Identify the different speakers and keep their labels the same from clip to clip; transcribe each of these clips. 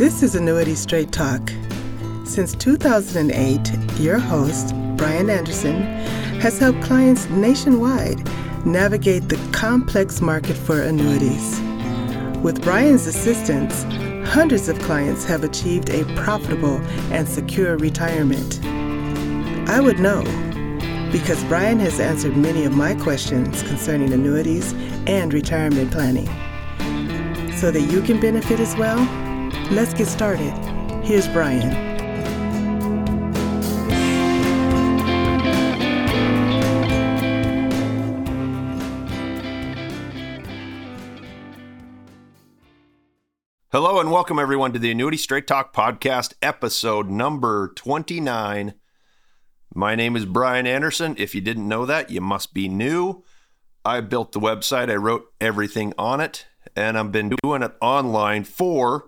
Speaker 1: This is Annuity Straight Talk. Since 2008, your host, Brian Anderson, has helped clients nationwide navigate the complex market for annuities. With Brian's assistance, hundreds of clients have achieved a profitable and secure retirement. I would know, because Brian has answered many of my questions concerning annuities and retirement planning. So that you can benefit as well, let's get started. Here's Brian.
Speaker 2: Hello and welcome everyone to the Annuity Straight Talk podcast, episode number 29. My name is Brian Anderson. If you didn't know that, you must be new. I built the website. I wrote everything on it, and I've been doing it online for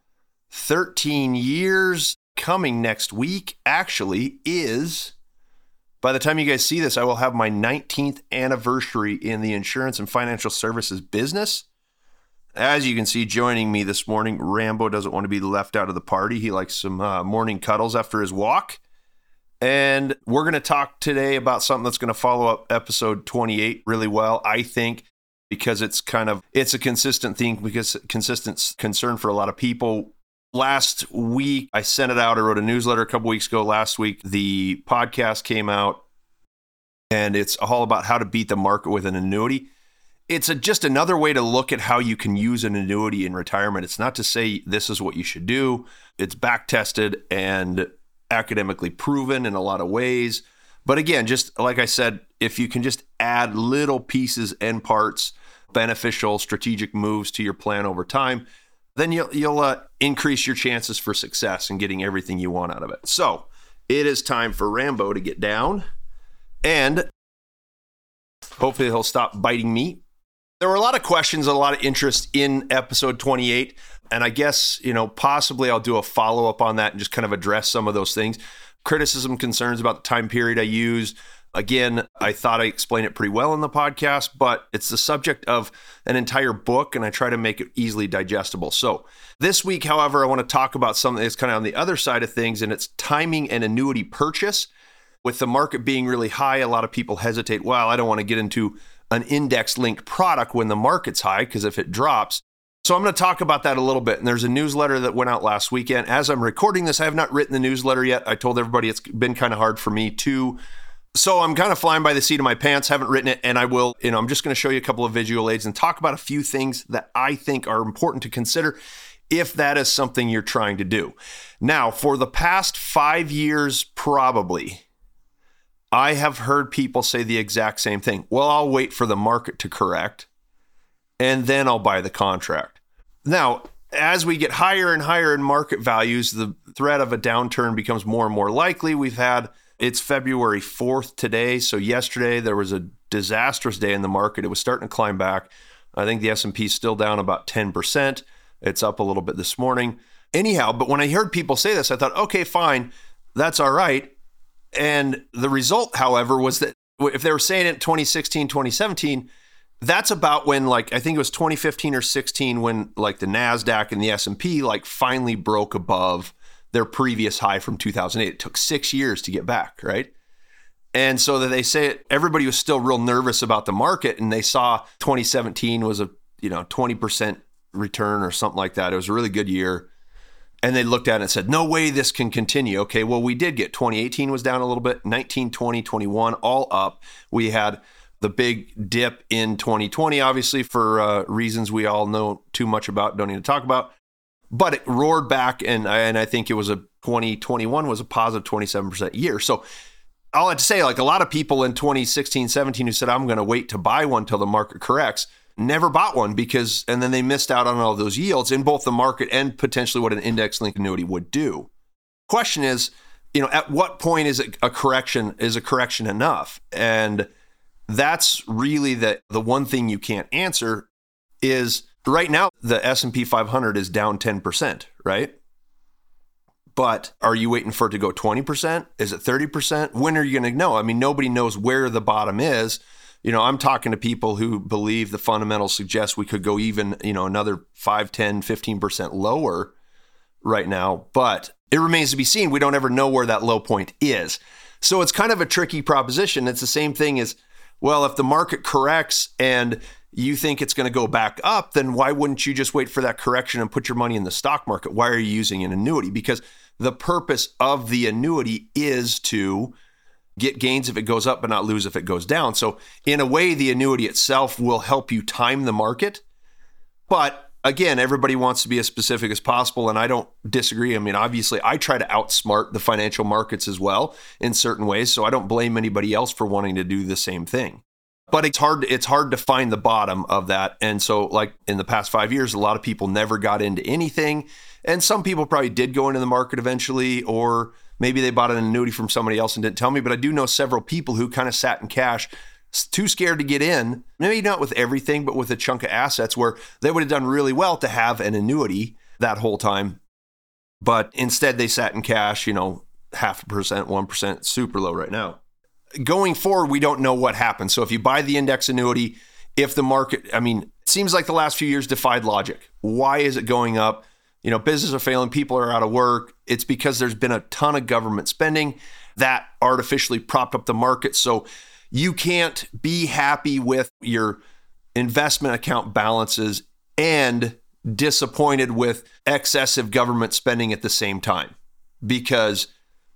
Speaker 2: 13 years. Coming next week, actually, is, by the time you guys see this, I will have my 19th anniversary in the insurance and financial services business. As you can see, joining me this morning, Rambo doesn't want to be left out of the party. He likes some morning cuddles after his walk. And we're going to talk today about something that's going to follow up episode 28 really well, I think, because it's a consistent theme, because consistent concern for a lot of people. Last week, I sent it out. I wrote a newsletter a couple weeks ago. Last week, the podcast came out, and it's all about how to beat the market with an annuity. It's just another way to look at how you can use an annuity in retirement. It's not to say this is what you should do. It's back tested and academically proven in a lot of ways. But again, just like I said, if you can just add little pieces and parts, beneficial strategic moves to your plan over time, then you'll increase your chances for success and getting everything you want out of it. So it is time for Rambo to get down, and hopefully he'll stop biting me. There were a lot of questions, a lot of interest in episode 28. And I guess, possibly I'll do a follow-up on that and just kind of address some of those things. Criticism, concerns about the time period I used. Again, I thought I explained it pretty well in the podcast, but it's the subject of an entire book, and I try to make it easily digestible. So this week, however, I want to talk about something that's kind of on the other side of things, and it's timing an annuity purchase. With the market being really high, a lot of people hesitate, well, I don't want to get into an index-linked product when the market's high, because if it drops. So I'm going to talk about that a little bit. And there's a newsletter that went out last weekend. As I'm recording this, I have not written the newsletter yet. I told everybody it's been kind of hard for me too. So I'm kind of flying by the seat of my pants, haven't written it, and I will, I'm just going to show you a couple of visual aids and talk about a few things that I think are important to consider if that is something you're trying to do. Now, for the past 5 years, probably, I have heard people say the exact same thing. Well, I'll wait for the market to correct, and then I'll buy the contract. Now, as we get higher and higher in market values, the threat of a downturn becomes more and more likely. It's February 4th today. So yesterday there was a disastrous day in the market. It was starting to climb back. I think the S&P is still down about 10%. It's up a little bit this morning. Anyhow, but when I heard people say this, I thought, okay, fine, that's all right. And the result, however, was that if they were saying it in 2016, 2017, that's about when, I think it was 2015 or 16 when the NASDAQ and the S&P finally broke above their previous high from 2008. It took 6 years to get back, right? And so that they say everybody was still real nervous about the market, and they saw 2017 was a 20% return or something like that. It was a really good year. And they looked at it and said, no way this can continue. Okay, well, we did get 2018 was down a little bit, 19, 20, 21, all up. We had the big dip in 2020, obviously, for reasons we all know too much about, don't need to talk about. But it roared back, and I think it was 2021 was a positive 27% year. So I'll have to say, a lot of people in 2016, 17 who said, I'm going to wait to buy one till the market corrects, never bought one and then they missed out on all those yields in both the market and potentially what an index-linked annuity would do. Question is, at what point is a correction enough? And that's really the one thing you can't answer is right now the S&P 500 is down 10%, right? But are you waiting for it to go 20%? Is it 30%? When are you going to know? I mean, nobody knows where the bottom is. I'm talking to people who believe the fundamentals suggest we could go even, another 5, 10, 15% lower. right now, but it remains to be seen. We don't ever know where that low point is. So it's kind of a tricky proposition. It's the same thing as, well, if the market corrects and you think it's going to go back up, then why wouldn't you just wait for that correction and put your money in the stock market? Why are you using an annuity? Because the purpose of the annuity is to get gains if it goes up, but not lose if it goes down. So in a way, the annuity itself will help you time the market. But again, everybody wants to be as specific as possible, and I don't disagree. I mean, obviously, I try to outsmart the financial markets as well in certain ways, so I don't blame anybody else for wanting to do the same thing. But it's hard to find the bottom of that. And so, like in the past 5 years, a lot of people never got into anything, and some people probably did go into the market eventually, or maybe they bought an annuity from somebody else and didn't tell me. But I do know several people who kind of sat in cash, too scared to get in, maybe not with everything, but with a chunk of assets where they would have done really well to have an annuity that whole time. But instead they sat in cash, 0.5%, 1%, super low right now. Going forward, we don't know what happens. So if you buy the index annuity, if the market, it seems like the last few years defied logic. Why is it going up? Businesses are failing, people are out of work. It's because there's been a ton of government spending that artificially propped up the market. So you can't be happy with your investment account balances and disappointed with excessive government spending at the same time, because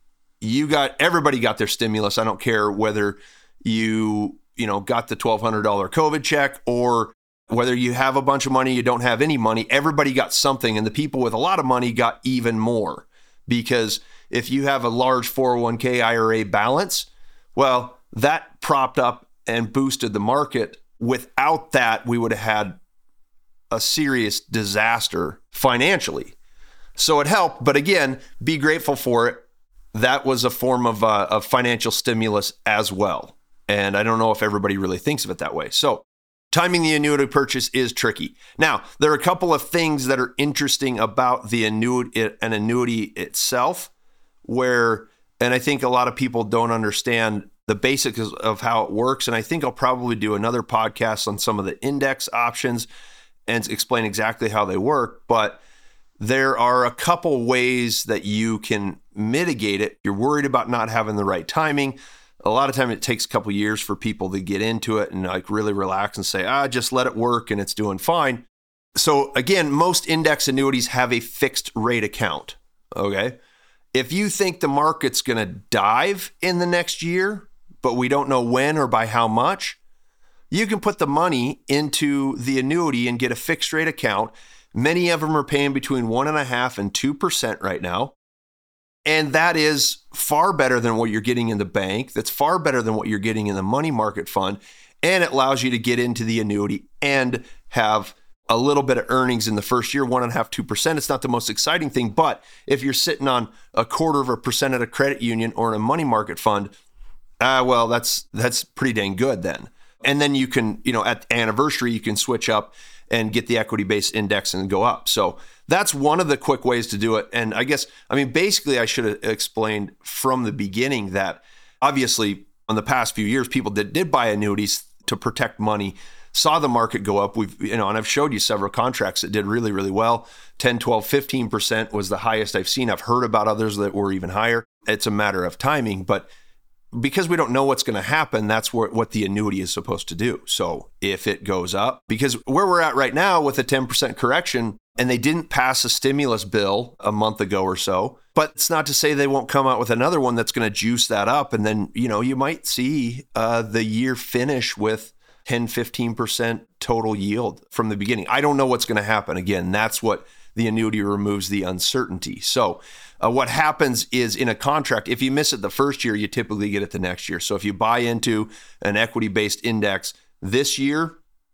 Speaker 2: everybody got their stimulus. I don't care whether you got the $1,200 COVID check or whether you have a bunch of money, you don't have any money. Everybody got something, and the people with a lot of money got even more, because if you have a large 401k IRA balance, well, that propped up and boosted the market. Without that, we would have had a serious disaster financially. So it helped, but again, be grateful for it. That was a form of financial stimulus as well. And I don't know if everybody really thinks of it that way. So timing the annuity purchase is tricky. Now, there are a couple of things that are interesting about the annuity itself, and I think a lot of people don't understand the basics of how it works. And I think I'll probably do another podcast on some of the index options and explain exactly how they work. But there are a couple ways that you can mitigate it. You're worried about not having the right timing. A lot of time it takes a couple years for people to get into it and really relax and say, just let it work and it's doing fine. So again, most index annuities have a fixed rate account. Okay. If you think the market's going to dive in the next year, but we don't know when or by how much, you can put the money into the annuity and get a fixed rate account. Many of them are paying between 1.5% and 2% right now. And that is far better than what you're getting in the bank. That's far better than what you're getting in the money market fund. And it allows you to get into the annuity and have a little bit of earnings in the first year, 1.5%, 2%. It's not the most exciting thing, but if you're sitting on 0.25% at a credit union or in a money market fund, well, that's pretty dang good then. And then you can, at anniversary, you can switch up and get the equity-based index and go up. So that's one of the quick ways to do it. And basically I should have explained from the beginning that obviously in the past few years, people that did buy annuities to protect money saw the market go up. And I've showed you several contracts that did really, really well. 10, 12, 15% was the highest I've seen. I've heard about others that were even higher. It's a matter of timing, but because we don't know what's going to happen, that's what the annuity is supposed to do. So if it goes up, because where we're at right now with a 10% correction, and they didn't pass a stimulus bill a month ago or so, but it's not to say they won't come out with another one that's going to juice that up. And then, you might see the year finish with 10, 15% total yield from the beginning. I don't know what's going to happen. Again, that's what the annuity removes, the uncertainty. So what happens is in a contract, if you miss it the first year, you typically get it the next year. So if you buy into an equity-based index this year,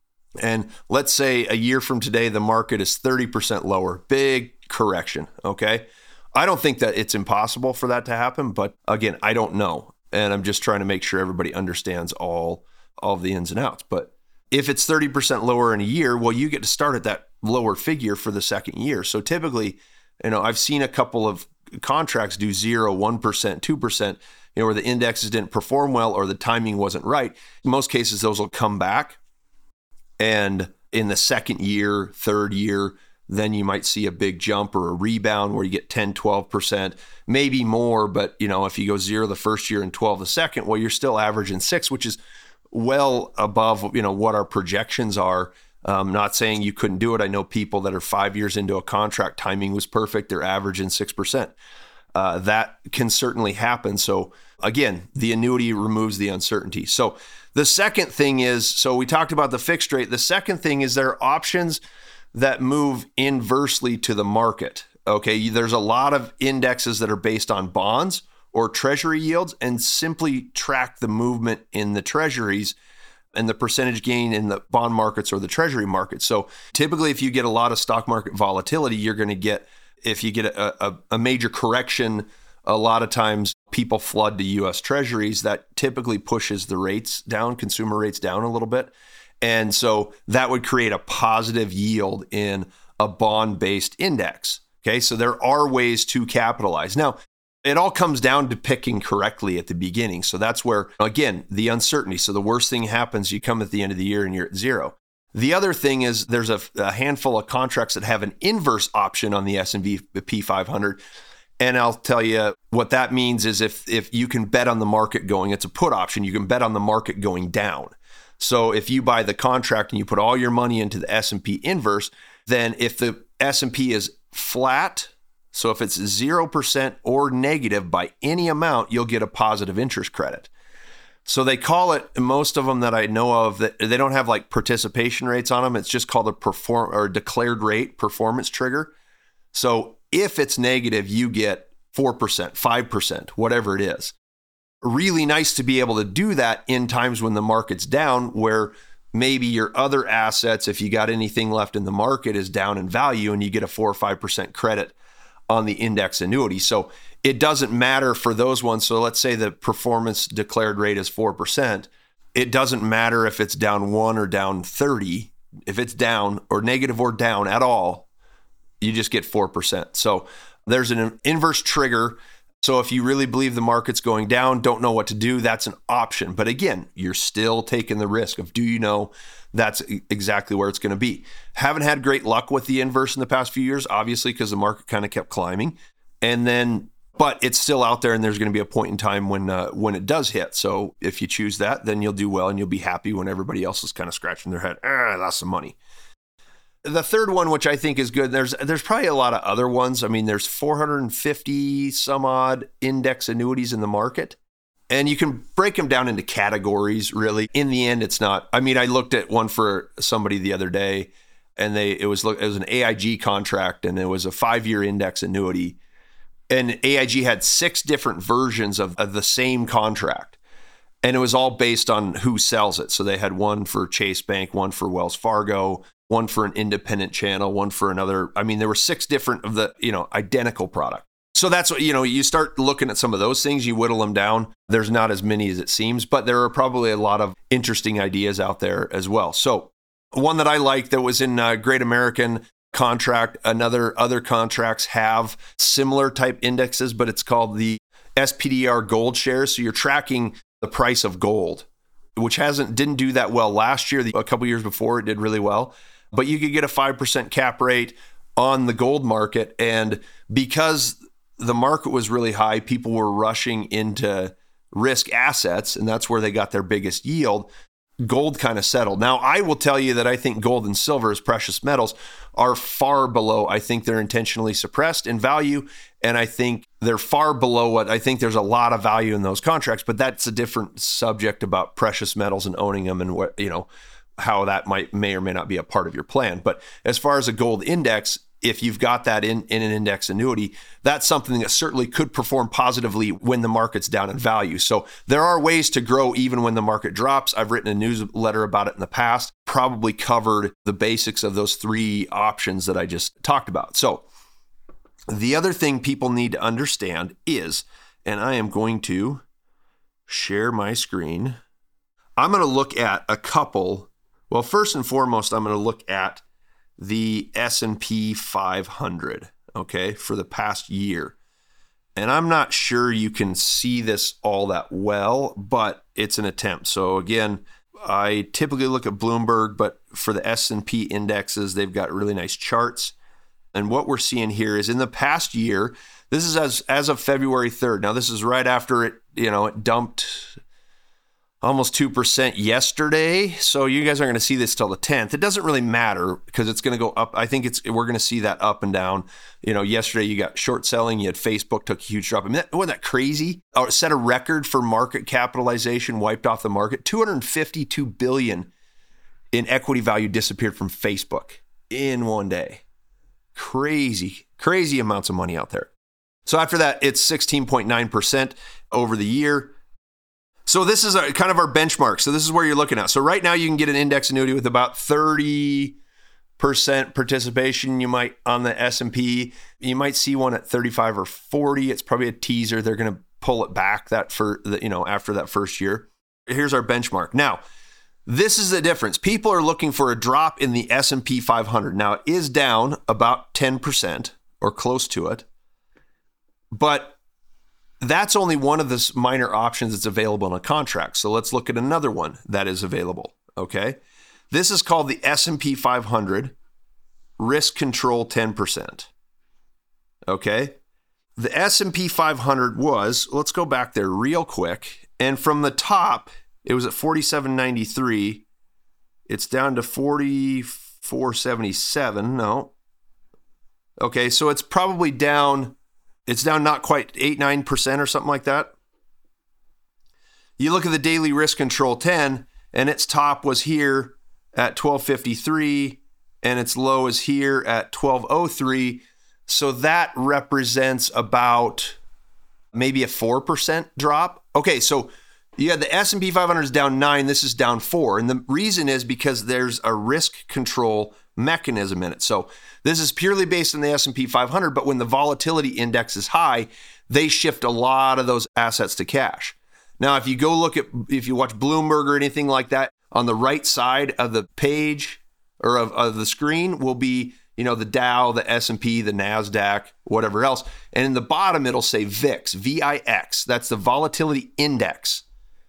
Speaker 2: and let's say a year from today, the market is 30% lower, big correction, okay? I don't think that it's impossible for that to happen, but again, I don't know. And I'm just trying to make sure everybody understands all of the ins and outs. But if it's 30% lower in a year, well, you get to start at that lower figure for the second year. So typically, I've seen a couple of contracts do 0, 1%, 2%, where the indexes didn't perform well or the timing wasn't right. In most cases, those will come back. And in the second year, third year, then you might see a big jump or a rebound where you get 10, 12%, maybe more. But, if you go 0 the first year and 12 the second, well, you're still averaging 6, which is well above, what our projections are. Not saying you couldn't do it. I know people that are 5 years into a contract, timing was perfect. They're averaging 6%. That can certainly happen. So again, the annuity removes the uncertainty. So the second thing is, so we talked about the fixed rate. The second thing is there are options that move inversely to the market. Okay, there's a lot of indexes that are based on bonds or treasury yields and simply track the movement in the treasuries and the percentage gain in the bond markets or the treasury market. So typically, if you get a lot of stock market volatility, you're going to get, if you get a major correction, a lot of times people flood to U.S. treasuries. That typically pushes the rates down, consumer rates down a little bit. And so that would create a positive yield in a bond-based index. Okay, so there are ways to capitalize. Now, it all comes down to picking correctly at the beginning. So that's where, again, the uncertainty. So the worst thing happens, you come at the end of the year and you're at 0. The other thing is there's a handful of contracts that have an inverse option on the S&P 500. And I'll tell you what that means is if you can bet on the market going, it's a put option, you can bet on the market going down. So if you buy the contract and you put all your money into the S&P inverse, then if the S&P is flat, so if it's 0% or negative by any amount, you'll get a positive interest credit. So they call it, most of them that I know of, that they don't have like participation rates on them. It's just called a declared rate performance trigger. So if it's negative, you get 4%, 5%, whatever it is. Really nice to be able to do that in times when the market's down, where maybe your other assets, if you got anything left in the market, is down in value and you get a 4 or 5% credit on the index annuity. So it doesn't matter for those ones. So let's say the performance declared rate is 4%. It doesn't matter if it's down 1 or down 30. If it's down or negative or down at all, you just get 4%. So there's an inverse trigger. So if you really believe the market's going down, don't know what to do, that's an option. But again, you're still taking the risk of, do you know that's exactly where it's going to be? Haven't had great luck with the inverse in the past few years, obviously, because the market kind of kept climbing. But it's still out there, and there's going to be a point in time when it does hit. So if you choose that, then you'll do well and you'll be happy when everybody else is kind of scratching their head. I lost some money. The third one, which I think is good, there's probably a lot of other ones. I mean, there's 450 some odd index annuities in the market, and you can break them down into categories, really. In the end, it's not. I mean, I looked at one for somebody the other day, and it was an AIG contract, and it was a 5-year index annuity. And AIG had 6 different versions of the same contract. And it was all based on who sells it. So they had one for Chase Bank, one for Wells Fargo, one for an independent channel, one for another. I mean, there were 6 different of the, identical product. So that's what, you start looking at some of those things, you whittle them down. There's not as many as it seems, but there are probably a lot of interesting ideas out there as well. So one that I like that was in Great American Contract, other contracts have similar type indexes, but it's called the SPDR Gold Shares. So you're tracking the price of gold, which didn't do that well last year. A couple years before, it did really well. But you could get a 5% cap rate on the gold market. And because the market was really high, people were rushing into risk assets, and that's where they got their biggest yield. Gold kind of settled. Now, I will tell you that I think gold and silver as precious metals are far below. I think they're intentionally suppressed in value, and I think they're far below what I think there's a lot of value in those contracts, but that's a different subject about precious metals and owning them and what, how that may or may not be a part of your plan. But as far as a gold index, if you've got that in an index annuity, that's something that certainly could perform positively when the market's down in value. So there are ways to grow even when the market drops. I've written a newsletter about it in the past, probably covered the basics of those 3 options that I just talked about. So the other thing people need to understand is, and I am going to share my screen. I'm going to look at a couple. Well, first and foremost, I'm going to look at the S&P 500, okay, for the past year. And I'm not sure you can see this all that well, but it's an attempt. So again, I typically look at Bloomberg, but for the S&P indexes, they've got really nice charts. And what we're seeing here is in the past year, this is as of February 3rd. Now, this is right after it dumped almost 2% yesterday. So you guys aren't going to see this till the 10th. It doesn't really matter because it's going to go up. I think we're going to see that up and down. Yesterday you got short selling. You had Facebook took a huge drop. I mean, wasn't that crazy? It set a record for market capitalization, wiped off the market. $252 billion in equity value disappeared from Facebook in one day. Crazy amounts of money out there. So after that, it's 16.9% over the year. So this is kind of our benchmark. So this is where you're looking at. So right now you can get an index annuity with about 30% participation. You might on the S&P, you might see one at 35 or 40. It's probably a teaser. They're going to pull it back after that first year. Here's our benchmark. Now, this is the difference. People are looking for a drop in the S&P 500. Now, it is down about 10% or close to it, but that's only one of the minor options that's available in a contract. So let's look at another one that is available, okay? This is called the S&P 500 Risk Control 10%, okay? The S&P 500 let's go back there real quick, and from the top, it was at 47.93. It's down to 44.77. No. Okay, so it's probably down. It's down not quite 8-9% or something like that. You look at the daily risk control 10, and its top was here at 1253, and its low is here at 1203. So that represents about maybe a 4% drop. Okay, so you had the S&P 500 is down 9. This is down 4. And the reason is because there's a risk control mechanism in it. So this is purely based on the S&P 500, but when the volatility index is high, they shift a lot of those assets to cash. Now, if you watch Bloomberg or anything like that, on the right side of the page or of the screen will be, the Dow, the S&P, the NASDAQ, whatever else. And in the bottom, it'll say VIX, V-I-X. That's the volatility index.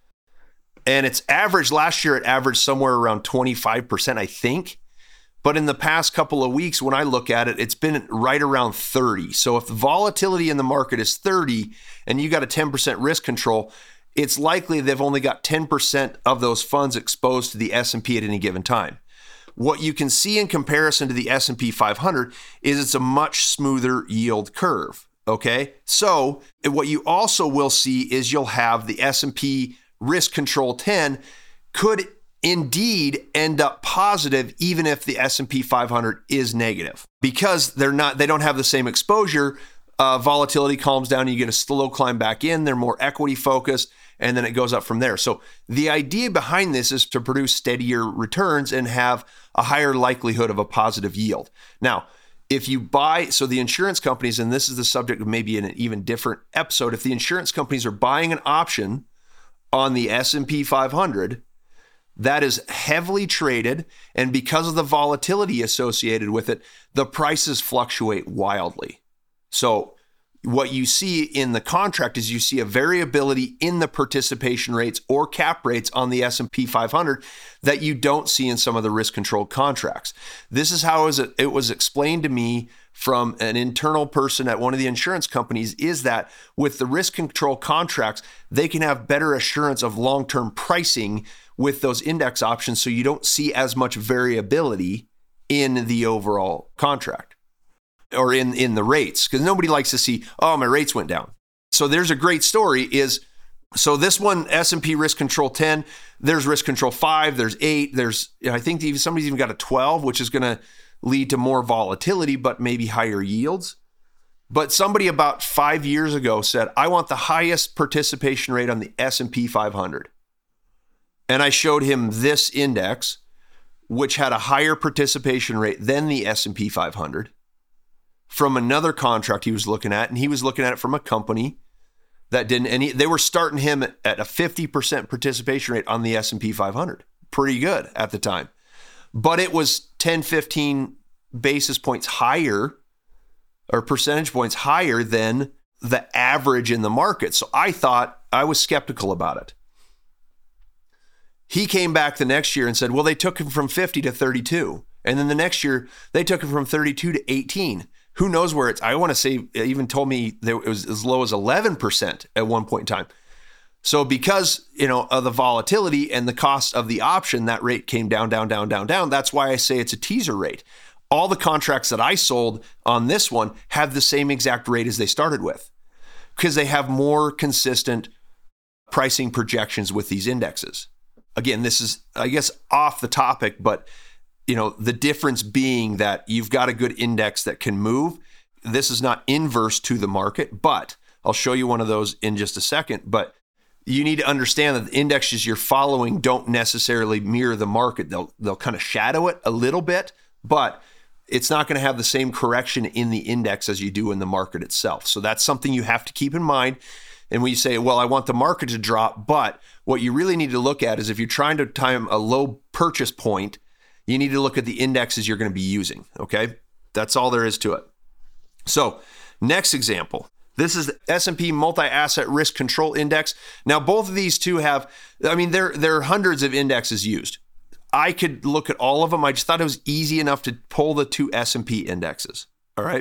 Speaker 2: And its average last year, it averaged somewhere around 25%, I think. But in the past couple of weeks, when I look at it, it's been right around 30. So if the volatility in the market is 30 and you got a 10% risk control, it's likely they've only got 10% of those funds exposed to the S&P at any given time. What you can see in comparison to the S&P 500 is it's a much smoother yield curve, okay? So what you also will see is you'll have the S&P risk control 10 could indeed end up positive even if the S&P 500 is negative because they don't have the same exposure. Volatility calms down, you get a slow climb back in, they're more equity focused, and then it goes up from there. So the idea behind this is to produce steadier returns and have a higher likelihood of a positive yield. Now, if you so the insurance companies, and this is the subject of maybe an even different episode, if the insurance companies are buying an option on the S&P 500, that is heavily traded, and because of the volatility associated with it, the prices fluctuate wildly. So what you see in the contract is you see a variability in the participation rates or cap rates on the S&P 500 that you don't see in some of the risk control contracts. This is how it was explained to me from an internal person at one of the insurance companies, is that with the risk control contracts, they can have better assurance of long-term pricing with those index options, so you don't see as much variability in the overall contract or in the rates, because nobody likes to see, oh, my rates went down. So there's a great story so this one, S&P risk control 10, there's risk control 5, there's 8, I think somebody's even got a 12, which is going to lead to more volatility, but maybe higher yields. But somebody about 5 years ago said, I want the highest participation rate on the S&P 500. And I showed him this index, which had a higher participation rate than the S&P 500 from another contract he was looking at. And he was looking at it from a company that didn't, and they were starting him at a 50% participation rate on the S&P 500. Pretty good at the time. But it was 10, 15 basis points higher or percentage points higher than the average in the market. So I was skeptical about it. He came back the next year and said, well, they took him from 50 to 32. And then the next year, they took him from 32 to 18. who knows where I want to say it even told me that it was as low as 11% at one point in time. So because, of the volatility and the cost of the option, that rate came down. That's why I say it's a teaser rate. All the contracts that I sold on this one have the same exact rate as they started with, because they have more consistent pricing projections with these indexes. Again, this is, I guess, off the topic, but the difference being that you've got a good index that can move. This is not inverse to the market, but I'll show you one of those in just a second. But you need to understand that the indexes you're following don't necessarily mirror the market. They'll kind of shadow it a little bit, but it's not going to have the same correction in the index as you do in the market itself. So that's something you have to keep in mind. And when you say, well, I want the market to drop, but what you really need to look at is if you're trying to time a low purchase point, you need to look at the indexes you're going to be using, okay? That's all there is to it. So next example, this is the S&P Multi-Asset Risk Control Index. Now, both of these two have, there are hundreds of indexes used. I could look at all of them. I just thought it was easy enough to pull the two S&P indexes, all right?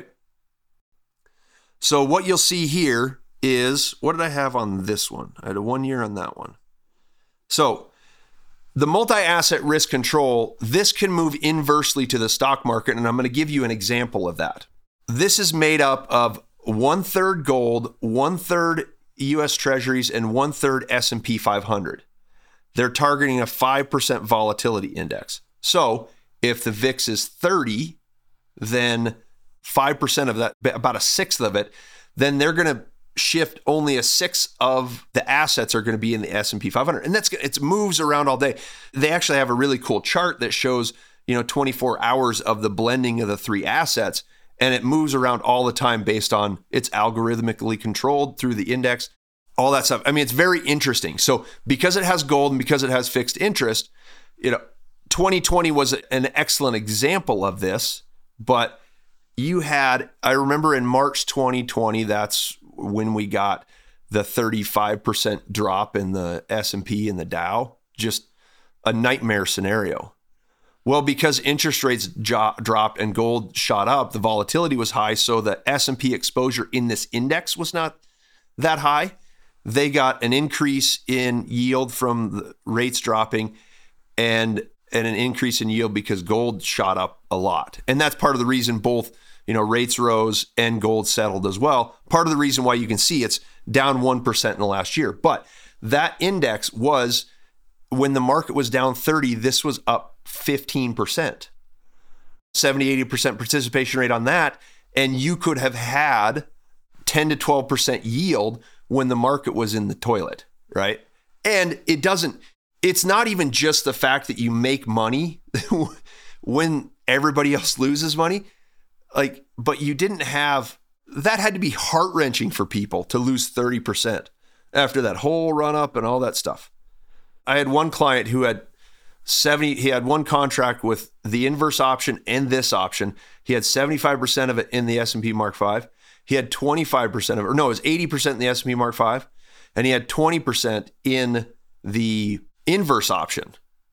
Speaker 2: So what you'll see here is, what did I have on this one? I had a 1 year on that one. So the multi-asset risk control, this can move inversely to the stock market, and I'm going to give you an example of that. This is made up of 1/3 gold, 1/3 U.S. Treasuries, and 1/3 S&P 500. They're targeting a 5% volatility index. So if the VIX is 30, then 5% of that, about a sixth of it, then they're going to shift only a sixth of the assets are going to be in the S&P 500. And it moves around all day. They actually have a really cool chart that shows, 24 hours of the blending of the three assets. And it moves around all the time based on it's algorithmically controlled through the index, all that stuff. It's very interesting. So because it has gold and because it has fixed interest, 2020 was an excellent example of this, but I remember in March 2020, that's when we got the 35% drop in the S&P and the Dow, just a nightmare scenario. Well, because interest rates dropped and gold shot up, the volatility was high, so the S&P exposure in this index was not that high. They got an increase in yield from the rates dropping and an increase in yield because gold shot up a lot. And that's part of the reason both, rates rose and gold settled as well. Part of the reason why you can see it's down 1% in the last year. But that index was, when the market was down 30, this was up 15%, 70-80% participation rate on that. And you could have had 10 to 12% yield when the market was in the toilet, right? And it's not even just the fact that you make money when everybody else loses money, but you didn't have, that had to be heart-wrenching for people to lose 30% after that whole run up and all that stuff. I had one client who had he had one contract with the inverse option and this option. He had 75% of it in the S&P Mark V. He had 25% of it, it was 80% in the S&P Mark V, and he had 20% in the inverse option.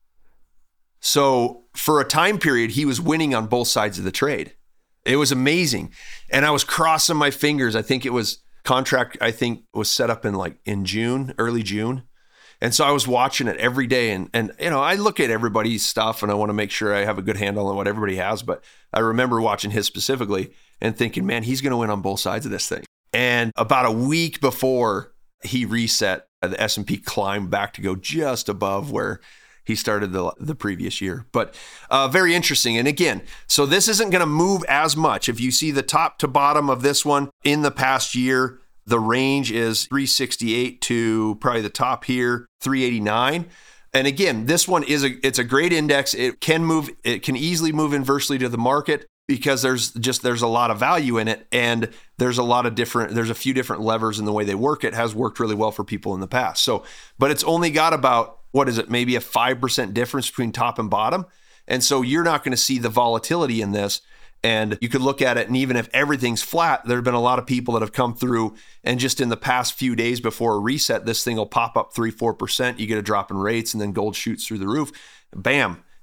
Speaker 2: So for a time period, he was winning on both sides of the trade. It was amazing. And I was crossing my fingers. I think it was contract, was set up in June, early June. And so I was watching it every day. And I look at everybody's stuff and I want to make sure I have a good handle on what everybody has. But I remember watching his specifically and thinking, man, he's going to win on both sides of this thing. And about a week before he reset, the S&P climbed back to go just above where he started the previous year. But very interesting. And again, so this isn't going to move as much. If you see the top to bottom of this one in the past year, the range is 368 to probably the top here, 389. And again, this one it's a great index. It can easily move inversely to the market because there's a lot of value in it. And there's a few different levers in the way they work. It has worked really well for people in the past. So, but it's only got about, maybe a 5% difference between top and bottom. And so you're not going to see the volatility in this. And you could look at it, and even if everything's flat, there have been a lot of people that have come through, and just in the past few days before a reset, this thing will pop up 3-4%. You get a drop in rates, and then gold shoots through the roof. Bam.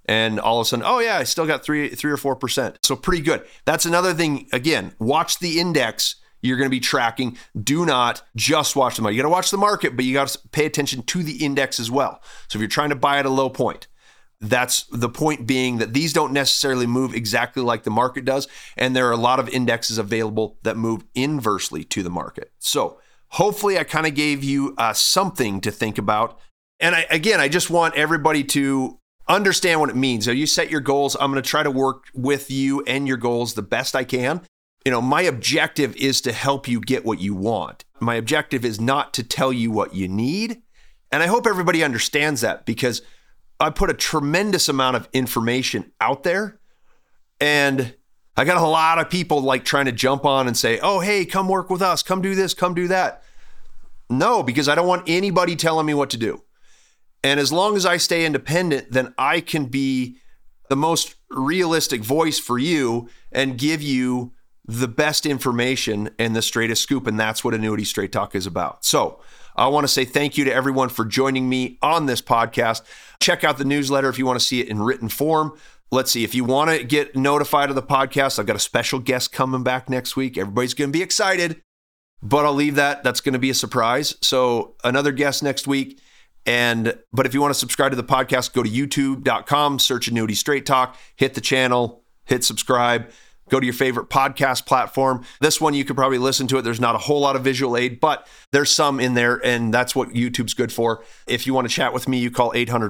Speaker 2: And all of a sudden, oh yeah, I still got 3 or 4%. So pretty good. That's another thing. Again, watch the index you're going to be tracking. Do not just watch the market. You got to watch the market, but you got to pay attention to the index as well. So if you're trying to buy at a low point, that's the point being that these don't necessarily move exactly like the market does. And there are a lot of indexes available that move inversely to the market. So hopefully I kind of gave you something to think about. And I just want everybody to understand what it means. So you set your goals. I'm going to try to work with you and your goals the best I can. My objective is to help you get what you want. My objective is not to tell you what you need. And I hope everybody understands that, because I put a tremendous amount of information out there, and I got a lot of people like trying to jump on and say, oh, hey, come work with us. Come do this, come do that. No, because I don't want anybody telling me what to do. And as long as I stay independent, then I can be the most realistic voice for you and give you the best information and the straightest scoop. And that's what Annuity Straight Talk is about. So I want to say thank you to everyone for joining me on this podcast. Check out the newsletter if you want to see it in written form. Let's see, if you want to get notified of the podcast, I've got a special guest coming back next week. Everybody's going to be excited, but I'll leave that. That's going to be a surprise. So another guest next week. But if you want to subscribe to the podcast, go to youtube.com, search Annuity Straight Talk, hit the channel, hit subscribe, go to your favorite podcast platform. This one, you could probably listen to it. There's not a whole lot of visual aid, but there's some in there, and that's what YouTube's good for. If you want to chat with me, you call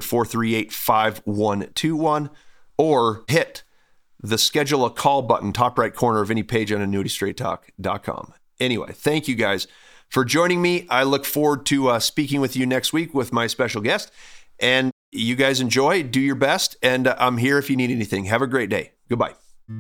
Speaker 2: 800-438-5121 or hit the schedule a call button, top right corner of any page on annuitystraighttalk.com. Anyway, thank you guys for joining me. I look forward to speaking with you next week with my special guest. And you guys enjoy, do your best, and I'm here if you need anything. Have a great day. Goodbye.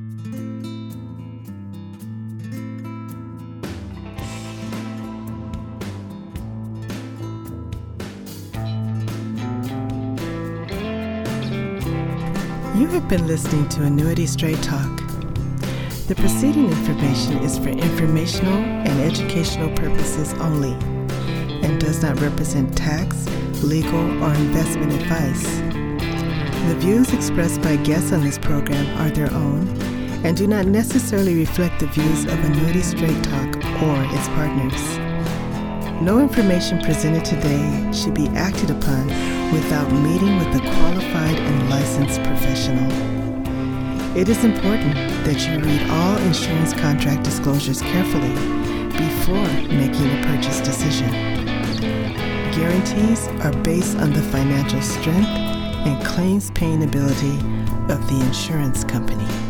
Speaker 1: You have been listening to Annuity Straight Talk. The preceding information is for informational and educational purposes only and does not represent tax, legal, or investment advice. The views expressed by guests on this program are their own and do not necessarily reflect the views of Annuity Straight Talk or its partners. No information presented today should be acted upon without meeting with a qualified and licensed professional. It is important that you read all insurance contract disclosures carefully before making a purchase decision. Guarantees are based on the financial strength and claims paying ability of the insurance company.